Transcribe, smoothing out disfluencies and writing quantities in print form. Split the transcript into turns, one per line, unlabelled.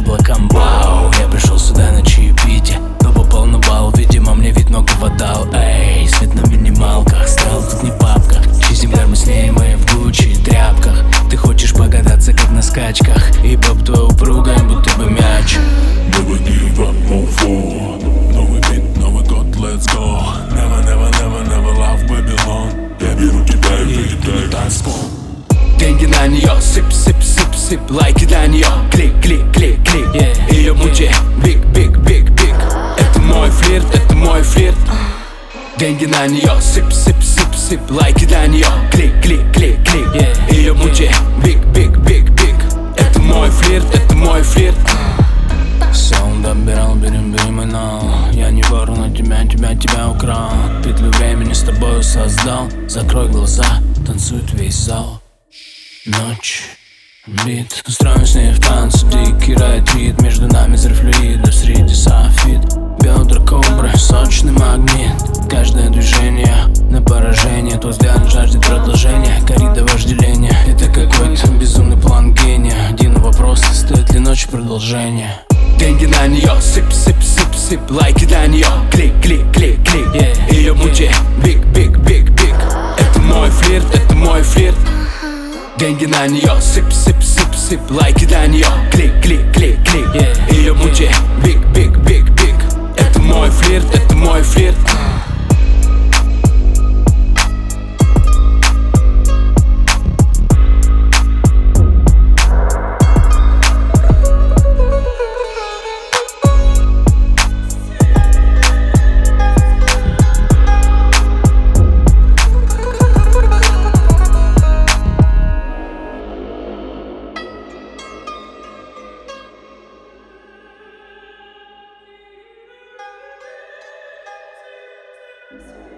облакам, вау. Я пришел сюда на чаепитие, но попал на бал, видимо, мне вид многого дал. Эй, свет на минималках, страл тут не папка. Чизимгар мы с ней, мы в Гуччи тряпках. Ты хочешь покататься как на скачках, и боб твой упругая, будто бы мяч.
Never give up, move forward. Новый бит, Новый год, let's go. Never, never, never, never love Babylon. Я беру тебя и вылетаю в танцпол.
Деньги на нее, сып, сып, сып, сып. Лайки для нее, клик, клик, клик, клик. Ее бути, биг, биг, биг, биг. Это мой флирт, это мой флирт. Деньги на нее, сып, сып, сып, сып. Лайки для нее, клик, клик, клик, клик. Ее бути, биг, биг, биг, биг. Это мой флирт, это мой флирт. Саунд оббирал, берем нал. Я не вор, но тебя украл. Петлю времени с тобою создал. Закрой глаза, танцует весь зал. Ночь, бит, устроим с ней в танце. Дикий райд, между нами взрыв флюида. Среди софит, бедра кобры, сочный магнит. Каждое движение на поражение. Твой взгляд жаждет продолжения. Коррида вожделения. Это какой-то безумный план гения. Один вопрос, стоит ли ночь продолжения? Деньги на нее, сып, сып, сып, сып. Лайки для нее, клик, клик, клик, клик. Ее бути, биг, биг, биг, биг. Это мой флирт, это мой флирт. Деньги на нее, сып, сып, сып, сып. Лайки для нее, клик, клик, клик, клик. Ее бути, биг, биг, биг, биг. Это мой флирт, это мой флирт.
Yes.